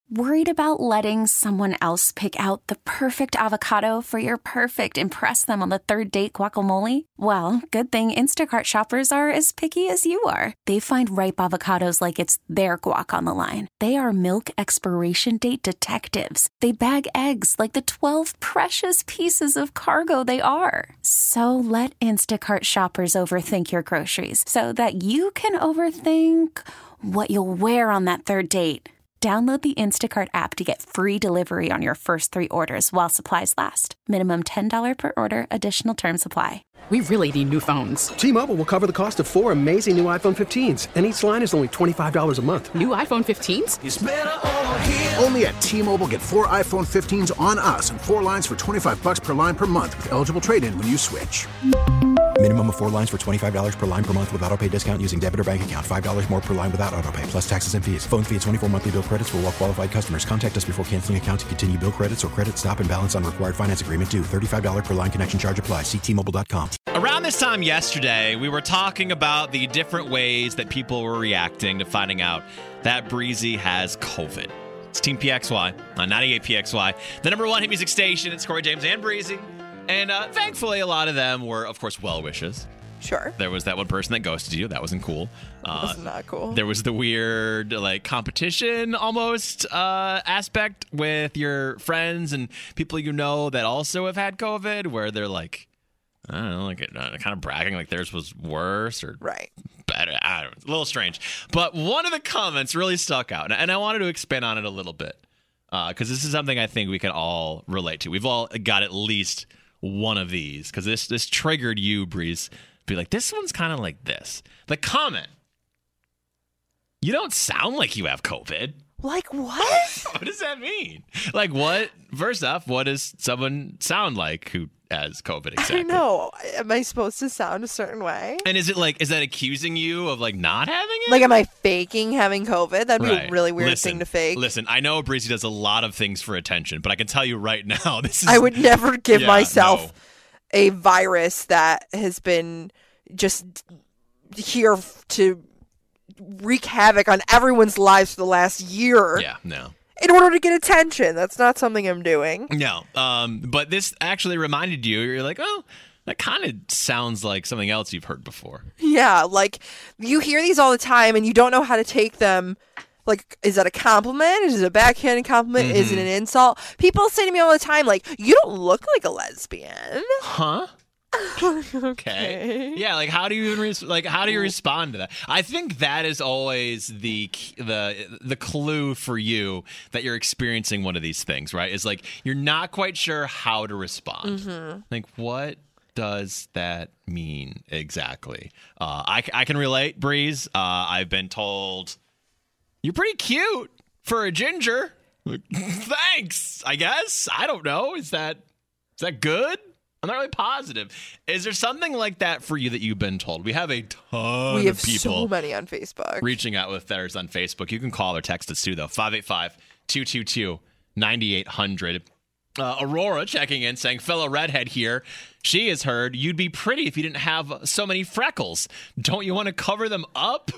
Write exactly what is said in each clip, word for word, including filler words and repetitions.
Worried about letting someone else pick out the perfect avocado for your perfect impress them on the third date guacamole? Well, good thing Instacart shoppers are as picky as you are. They find ripe avocados like it's their guac on the line. They are milk expiration date detectives. They bag eggs like the twelve precious pieces of cargo they are. So let Instacart shoppers overthink your groceries so that you can overthink what you'll wear on that third date. Download the Instacart app to get free delivery on your first three orders while supplies last. Minimum ten dollars per order. Additional terms apply. We really need new phones. T-Mobile will cover the cost of four amazing new iPhone fifteens, and each line is only twenty-five dollars a month. New iPhone fifteens? It's better over here. Only at T-Mobile, get four iPhone fifteens on us and four lines for twenty-five dollars per line per month with eligible trade-in when you switch. Minimum of four lines for twenty-five dollars per line per month with autopay discount using debit or bank account. five dollars more per line without autopay, plus taxes and fees. Phone fee at twenty-four monthly bill credits for well-qualified customers. Contact us before canceling account to continue bill credits or credit stop and balance on required finance agreement due. thirty-five dollars per line connection charge applies. See T Mobile dot com. Around this time yesterday, we were talking about the different ways that people were reacting to finding out that Breezy has COVID. It's Team P X Y on ninety-eight P X Y, the number one hit music station. It's Corey James and Breezy. And uh, thankfully, a lot of them were, of course, well wishes. Sure. There was that one person that ghosted you. That wasn't cool. Uh, That's not cool. There was the weird, like, competition almost uh, aspect with your friends and people you know that also have had COVID, where they're like, I don't know, like uh, kind of bragging like theirs was worse or right. better. I don't know. It's a little strange. But one of the comments really stuck out, and I wanted to expand on it a little bit because uh, this is something I think we can all relate to. We've all got at least one of these because this this triggered you, Breeze. Be like, this one's kind of like this. The comment, you don't sound like you have COVID. Like what? What does that mean? Like what? First off, what does someone sound like who has COVID exactly? I don't know. Am I supposed to sound a certain way? And is it like, is that accusing you of like not having it? Like, am I faking having COVID? That'd be Right. a really weird Listen, thing to fake. Listen, I know Breezy does a lot of things for attention, but I can tell you right now, this is... I would never give Yeah, myself no. a virus that has been just here to wreak havoc on everyone's lives for the last year. Yeah, no. In order to get attention. That's not something I'm doing. No, um, but this actually reminded you, you're like, oh, that kind of sounds like something else you've heard before. Yeah, like, you hear these all the time and you don't know how to take them. Like, is that a compliment? Is it a backhanded compliment? Mm-hmm. Is it an insult? People say to me all the time, like, you don't look like a lesbian. Huh? okay. Okay. Yeah, like how do you even res- like how do you respond to that? I think that is always the the the clue for you that you're experiencing one of these things, right? Is like you're not quite sure how to respond. Mm-hmm. Like what does that mean exactly? Uh, I I can relate, Breeze. Uh, I've been told you're pretty cute for a ginger. Like, thanks. I guess I don't know. Is that is that good? I'm not really positive. Is there something like that for you that you've been told? We have a ton We have of people so many on Facebook. reaching out with theirs on Facebook. You can call or text us too, though. five eight five, two two two, nine eight hundred. Uh, Aurora checking in saying, fellow redhead here. She has heard you'd be pretty if you didn't have so many freckles. Don't you want to cover them up?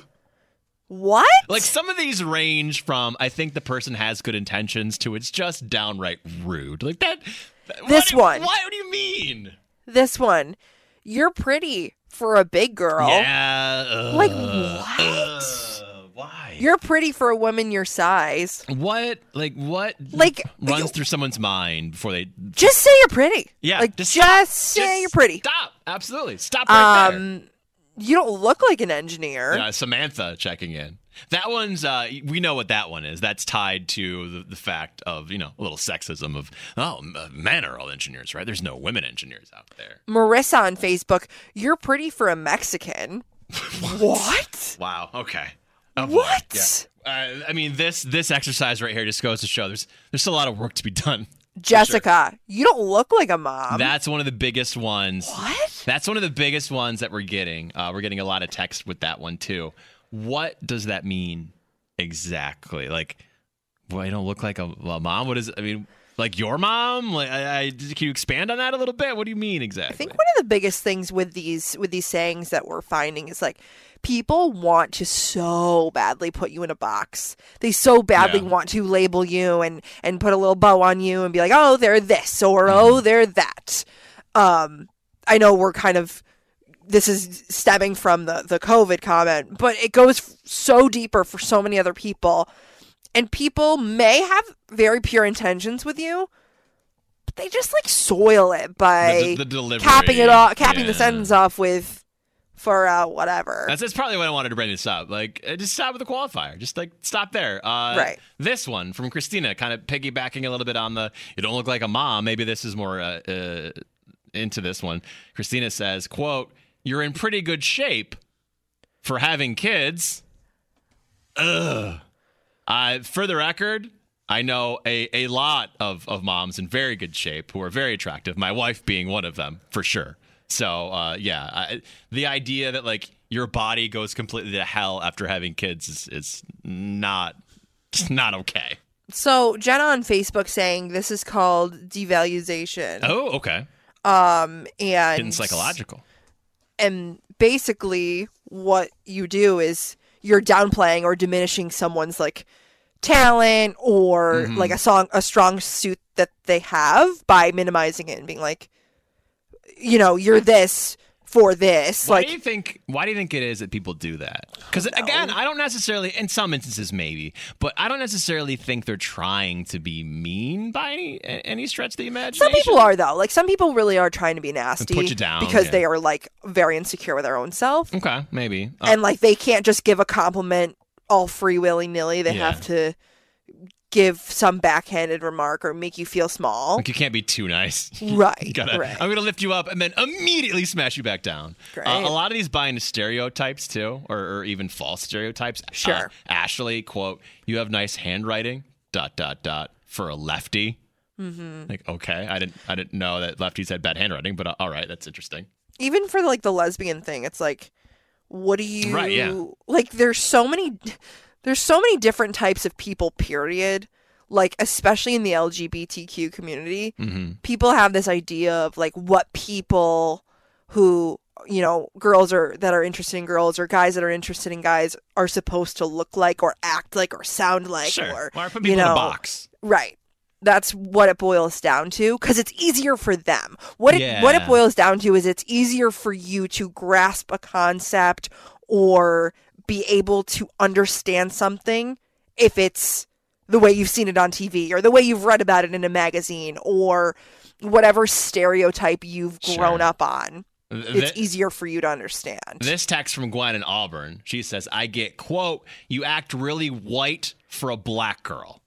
What? Like some of these range from I think the person has good intentions to it's just downright rude. Like that. This what do, one. What do you mean? This one. You're pretty for a big girl. Yeah. Uh, Like, what? Uh, why? You're pretty for a woman your size. What? Like what? Like, runs you- through someone's mind before they? Just say you're pretty. Yeah. Like, just just, stop. say Just you're pretty. Stop. Absolutely. Stop right there. Um, you don't look like an engineer. Uh, Samantha checking in. That one's, uh, we know what that one is. That's tied to the, the fact of, you know, a little sexism of, oh, m- men are all engineers, right? There's no women engineers out there. Marissa on Facebook, you're pretty for a Mexican. What? Wow. Okay. Oh, boy. What? Yeah. Uh, I mean, this this exercise right here just goes to show there's there's still a lot of work to be done. Jessica, sure. You don't look like a mom. That's one of the biggest ones. What? That's one of the biggest ones that we're getting. Uh, we're getting a lot of text with that one, too. What does that mean exactly? Like, well, I don't look like a, a mom? What is I mean, like your mom? Like, I, I, can you expand on that a little bit? What do you mean exactly? I think one of the biggest things with these with these sayings that we're finding is like people want to so badly put you in a box. They so badly Yeah. want to label you and and put a little bow on you and be like, oh, they're this or Mm-hmm. oh, they're that. Um, I know we're kind of. This is stemming from the, the COVID comment, but it goes f- so deeper for so many other people. And people may have very pure intentions with you, but they just like soil it by The- the delivery, capping it off, capping the yeah. sentence off with for uh, whatever. That's, that's probably why I wanted to bring this up. Like, uh, just stop with the qualifier. Just like stop there. Uh, Right. This one from Christina, kind of piggybacking a little bit on the "you don't look like a mom." Maybe this is more uh, uh, into this one. Christina says, "quote You're in pretty good shape for having kids." Ugh. Uh, for the record, I know a, a lot of, of moms in very good shape who are very attractive, my wife being one of them, for sure. So, uh, yeah, I, the idea that, like, your body goes completely to hell after having kids is, is not, just not okay. So Jenna on Facebook saying this is called devaluation. Oh, okay. Um, and Getting psychological. and basically what you do is you're downplaying or diminishing someone's like talent or Mm-hmm. like a song a strong suit that they have by minimizing it and being like, you know, you're this for this. Why like do you think? Why do you think it is that people do that? Because again, I don't necessarily. In some instances, maybe, but I don't necessarily think they're trying to be mean by any any stretch of the imagination. some people are though. Like some people really are trying to be nasty put you down, because yeah. they are like very insecure with their own self. Okay, maybe. Uh, And like they can't just give a compliment all free willy nilly. They Yeah. have to give some backhanded remark or make you feel small. like you can't be too nice. Right. You gotta, right. I'm gonna lift you up and then immediately smash you back down. Great. Uh, a lot of these buy into stereotypes too, or, or even false stereotypes. Sure. Uh, Ashley, quote, "You have nice handwriting." Dot dot dot for a lefty. Mm-hmm. Like, okay, I didn't I didn't know that lefties had bad handwriting, but uh, all right, that's interesting. Even for like the lesbian thing, it's like, what do you Right, yeah. like? There's so many, there's so many different types of people. Period. Like especially in the L G B T Q community, Mm-hmm. people have this idea of like what people who you know girls are that are interested in girls or guys that are interested in guys are supposed to look like or act like or sound like Sure. or Why put you people know in a box? right. That's what it boils down to because it's easier for them. What it what it Yeah. boils down to is it's easier for you to grasp a concept or be able to understand something if it's the way you've seen it on T V or the way you've read about it in a magazine or whatever stereotype you've Sure. grown up on. It's Th- easier for you to understand. This text from Gwen in Auburn. She says, "I get, quote, you act really white for a black girl."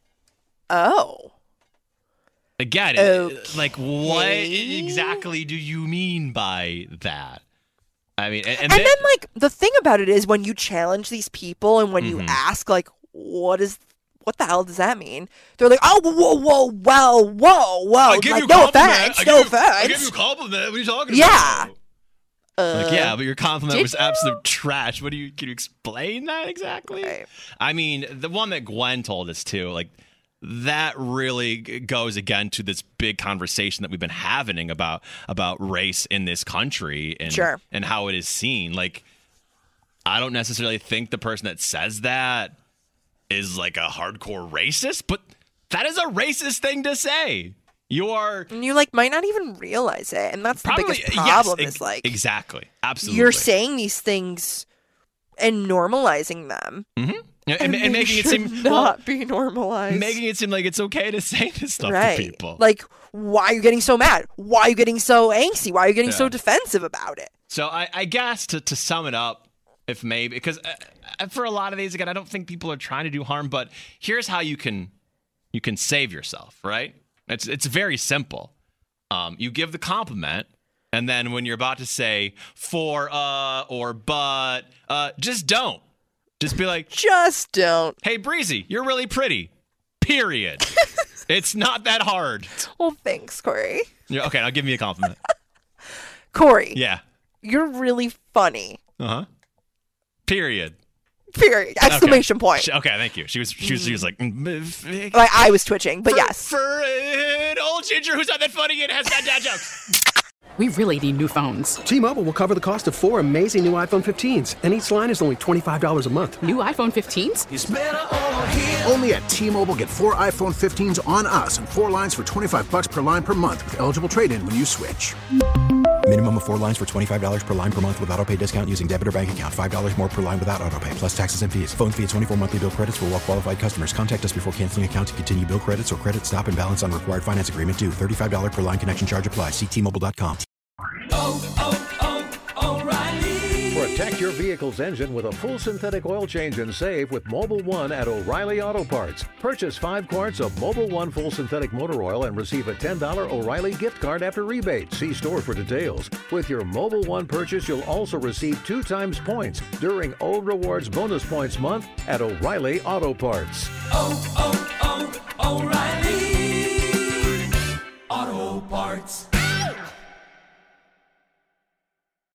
Oh. Again, it- like, what exactly do you mean by that? I mean, and, and And thi- then, like, the thing about it is when you challenge these people and when Mm-hmm. you ask, like, what is, what the hell does that mean? They're like, oh, whoa, whoa, well, whoa, whoa. I give Like, you a no compliment. offense, I no give you- I give offense. you a compliment. What are you talking Yeah. about? Like, yeah, but your compliment did was you? absolute trash. What do you, can you explain that exactly? Right. I mean, the one that Gwen told us too, like, that really g- goes again to this big conversation that we've been having about about race in this country and Sure. and how it is seen. Like, I don't necessarily think the person that says that is like a hardcore racist, but that is a racist thing to say. You are And you, like, might not even realize it. And that's the probably biggest problem yes, is, like, exactly, absolutely. you're saying these things and normalizing them. Mhm. Yeah, and, and they making it should seem not well, be normalized. making it seem like it's okay to say this stuff right. to people. Like, why are you getting so mad? Why are you getting so angsty? Why are you getting so Yeah. defensive about it? So I, I guess to, to sum it up, if maybe, because uh, for a lot of these, again, I don't think people are trying to do harm, but here's how you can you can save yourself, right? It's it's very simple. Um, you give the compliment, and then when you're about to say for, uh, or but, uh, just don't. Just be like, Just don't. hey, Breezy, you're really pretty. Period. It's not that hard. Well, thanks, Corey. Yeah, okay, now give me a compliment. Corey, Yeah. you're really funny. Uh huh. Period. Period. Exclamation okay. point. She, okay, thank you. She was she was, she was like, mm, like I was twitching, but for, yes. For an old ginger who's not that funny and has bad dad jokes. We really need new phones. T-Mobile will cover the cost of four amazing new iPhone fifteens, and each line is only twenty-five dollars a month. New iPhone fifteens? It's better over here. Only at T-Mobile, get four iPhone fifteens on us and four lines for twenty-five bucks per line per month with eligible trade-in when you switch. Minimum of four lines for twenty-five dollars per line per month with autopay discount using debit or bank account. five dollars more per line without autopay, plus taxes and fees. Phone fee at twenty-four monthly bill credits for well-qualified customers. Contact us before canceling account to continue bill credits or credit stop and balance on required finance agreement due. thirty-five dollars per line connection charge applies. See T Mobile dot com. Oh, oh, oh, O'Reilly. Protect your vehicle's engine with a full synthetic oil change and save with Mobil one at O'Reilly Auto Parts. Purchase five quarts of Mobil one full synthetic motor oil and receive a ten dollars O'Reilly gift card after rebate. See store for details. With your Mobil one purchase, you'll also receive two times points during O Rewards Bonus Points Month at O'Reilly Auto Parts. Oh, oh, oh, O'Reilly Auto Parts.